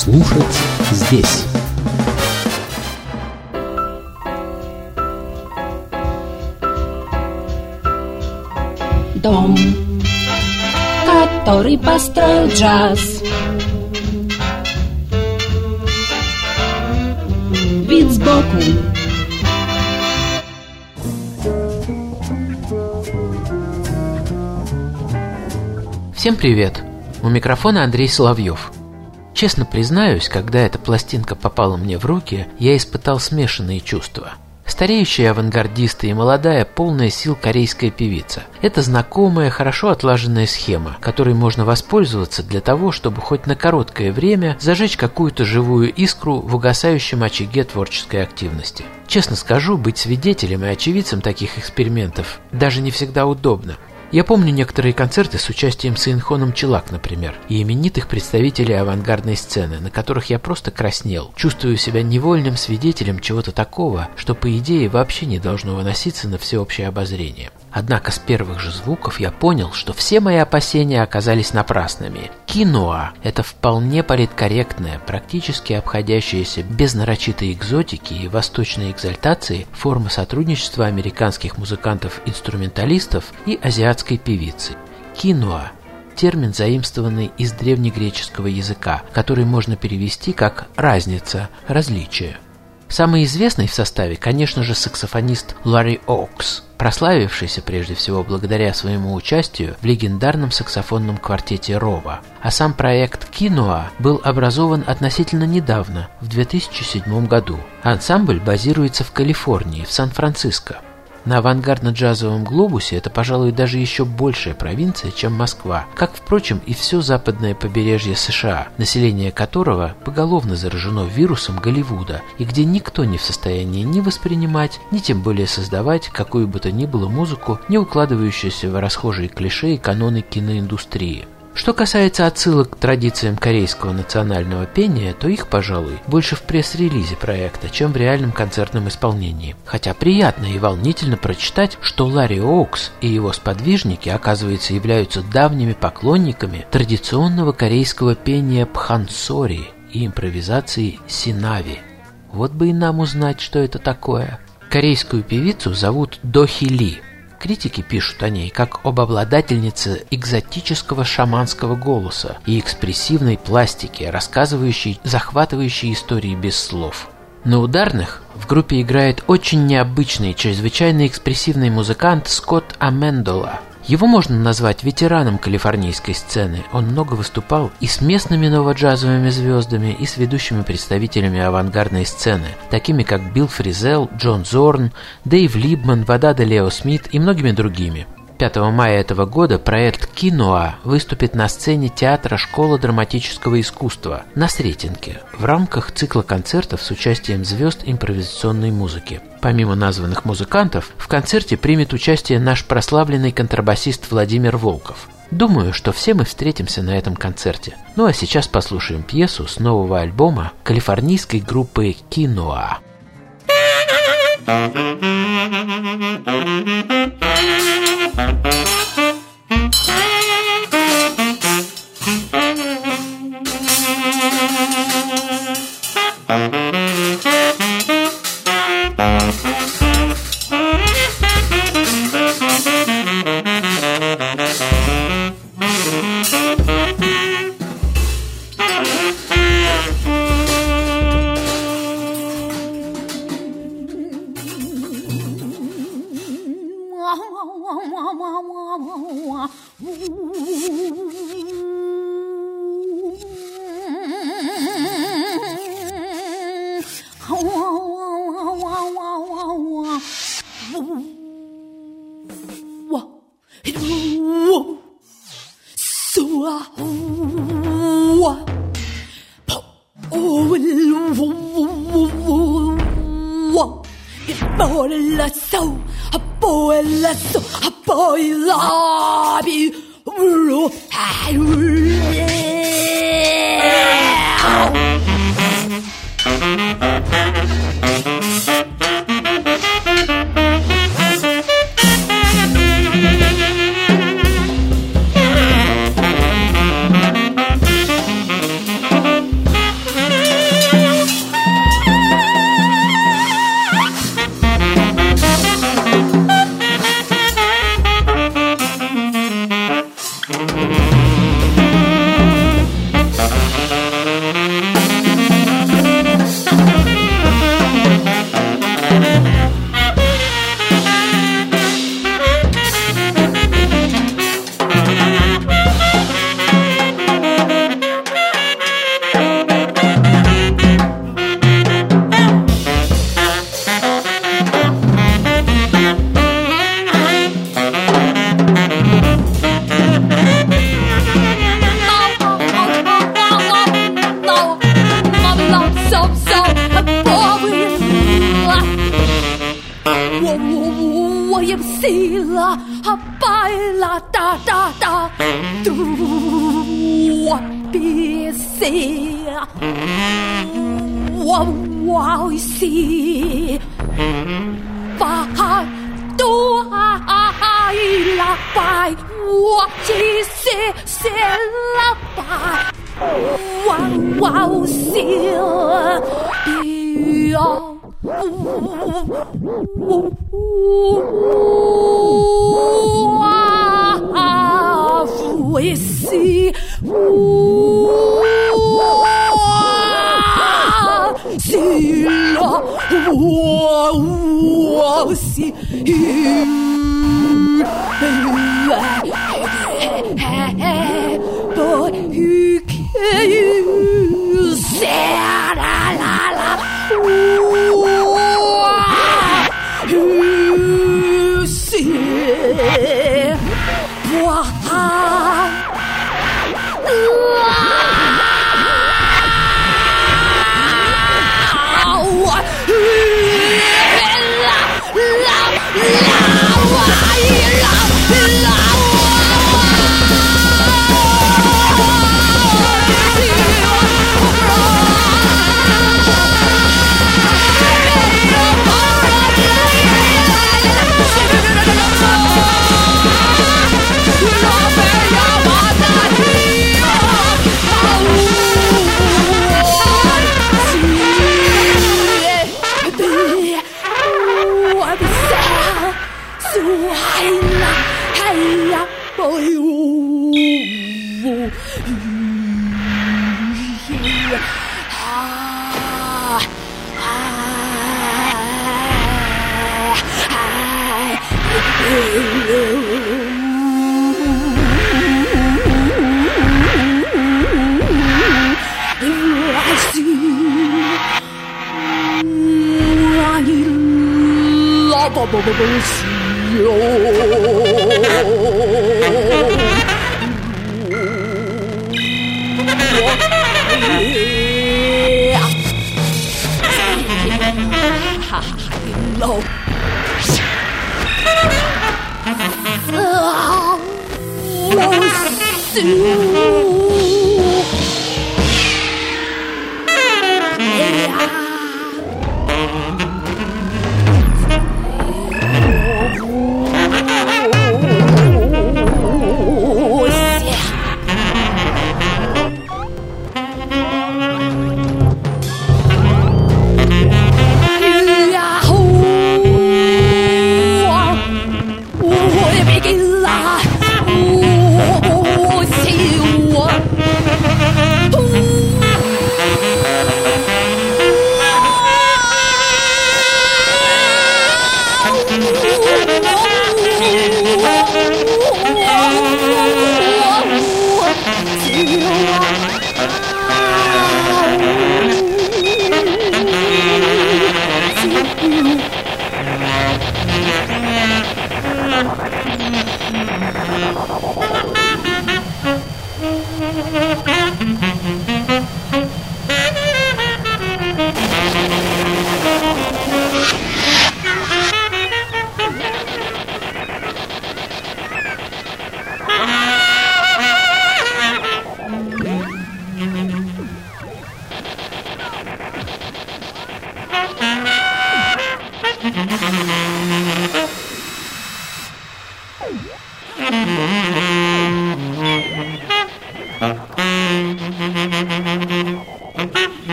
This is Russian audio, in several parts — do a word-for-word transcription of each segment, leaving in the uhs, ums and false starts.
Слушать здесь. Дом, который построил джаз. Вид сбоку. Всем привет! У микрофона Андрей Соловьев. Честно признаюсь, когда эта пластинка попала мне в руки, я испытал смешанные чувства. Стареющая авангардиста и молодая, полная сил корейская певица. Это знакомая, хорошо отлаженная схема, которой можно воспользоваться для того, чтобы хоть на короткое время зажечь какую-то живую искру в угасающем очаге творческой активности. Честно скажу, быть свидетелем и очевидцем таких экспериментов даже не всегда удобно. Я помню некоторые концерты с участием Сеинхоном Чилак, например, и именитых представителей авангардной сцены, на которых я просто краснел, чувствую себя невольным свидетелем чего-то такого, что по идее вообще не должно выноситься на всеобщее обозрение. Однако с первых же звуков я понял, что все мои опасения оказались напрасными. Киноа – это вполне политкорректная, практически обходящаяся без нарочитой экзотики и восточной экзальтации форма сотрудничества американских музыкантов-инструменталистов и азиатской певицы. Киноа – термин, заимствованный из древнегреческого языка, который можно перевести как «разница», «различие». Самый известный в составе, конечно же, саксофонист Ларри Оукс, прославившийся прежде всего благодаря своему участию в легендарном саксофонном квартете Рова. А сам проект Киноа был образован относительно недавно, в две тысячи седьмом году. Ансамбль базируется в Калифорнии, в Сан-Франциско. На авангардно-джазовом глобусе это, пожалуй, даже еще большая провинция, чем Москва, как, впрочем, и все западное побережье США, население которого поголовно заражено вирусом Голливуда, и где никто не в состоянии ни воспринимать, ни тем более создавать какую бы то ни было музыку, не укладывающуюся в расхожие клише и каноны киноиндустрии. Что касается отсылок к традициям корейского национального пения, то их, пожалуй, больше в пресс-релизе проекта, чем в реальном концертном исполнении. Хотя приятно и волнительно прочитать, что Ларри Оукс и его сподвижники, оказывается, являются давними поклонниками традиционного корейского пения пхансори и импровизации синави. Вот бы и нам узнать, что это такое. Корейскую певицу зовут До Хи Ли. Критики пишут о ней как об обладательнице экзотического шаманского голоса и экспрессивной пластики, рассказывающей захватывающие истории без слов. На ударных в группе играет очень необычный, чрезвычайно экспрессивный музыкант Скотт Амендола. Его можно назвать ветераном калифорнийской сцены. Он много выступал и с местными новоджазовыми звездами, и с ведущими представителями авангардной сцены, такими как Билл Фризелл, Джон Зорн, Дэйв Либман, Вадада Лео Смит и многими другими. пятого мая этого года проект Киноа выступит на сцене театра «Школа драматического искусства» на Сретенке в рамках цикла концертов с участием звезд импровизационной музыки. Помимо названных музыкантов, в концерте примет участие наш прославленный контрабасист Владимир Волков. Думаю, что все мы встретимся на этом концерте. Ну а сейчас послушаем пьесу с нового альбома калифорнийской группы Киноа. 西啦，白啦哒哒哒，嘟我别西，我我西，白多爱啦白，我只是是啦白，我我西哟。哇，会是哇，是啦，我我是。不遇见啦啦啦，哇，是哇。不不不不是哟，哈哈喽，啊，我是。我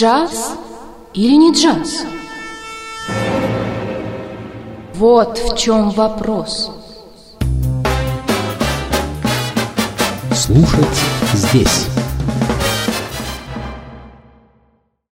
Джаз или не джаз? Вот в чем вопрос. Слушать здесь.